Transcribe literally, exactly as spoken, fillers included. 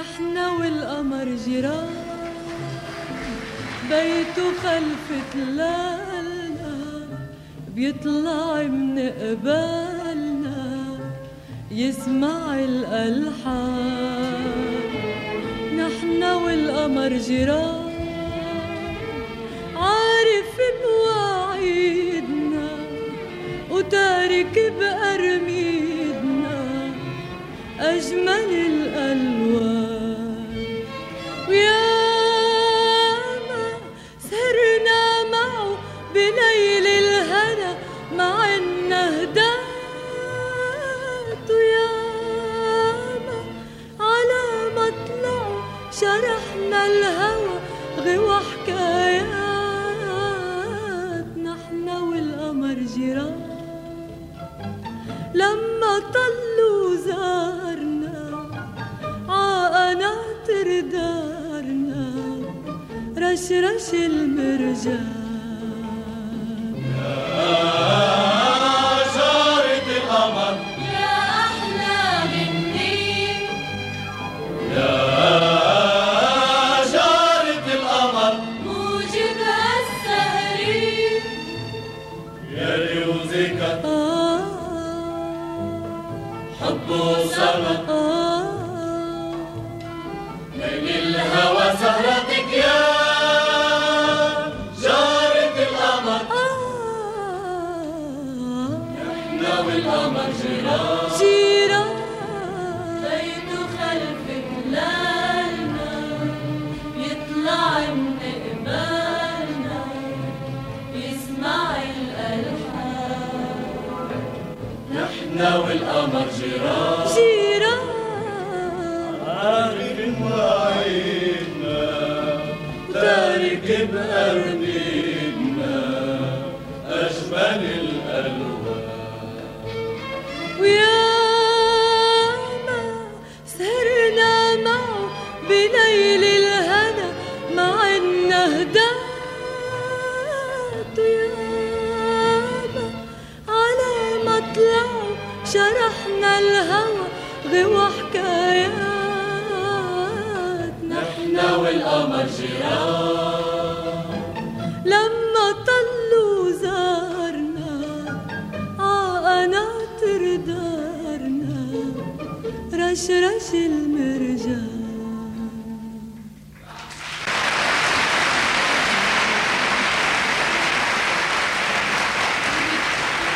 نحنا والقمر جيران، بيته خلف تلالنا، بيطلع من قبالنا يسمع الألحان. نحنا والقمر جيران، عارف مواعيدنا وتارك بأرميدنا أجمل الألوان. وياما سهرنا معه بليل الهنا مع النهدات، وياما على مطلعه شرحنا الهوى غوى حكايات. نحنا والقمر جيران، لما طلوا زارنا عقناطر دارنا رشرش المرجان. يا جارة القمر يا أحلى مني، يا جارة القمر موجبها السهري يلي وذكر آه حب وصمت آه ليل الهوى سهرتك يا جارة القمر. نحنا والقمر جيران، جيران بيته خلف تلالنا، يطلع من قبالنا يسمع الألحان. نحنا والقمر جيران، جيران عارف مواعيدنا تارك بأرميدنا أجمل الألوان. وياما سهرنا معه بليل الهنا مع النهدات، وياما على مطلعه شرحنا الهوى غوى حكايات. نحنا والقمر جيران.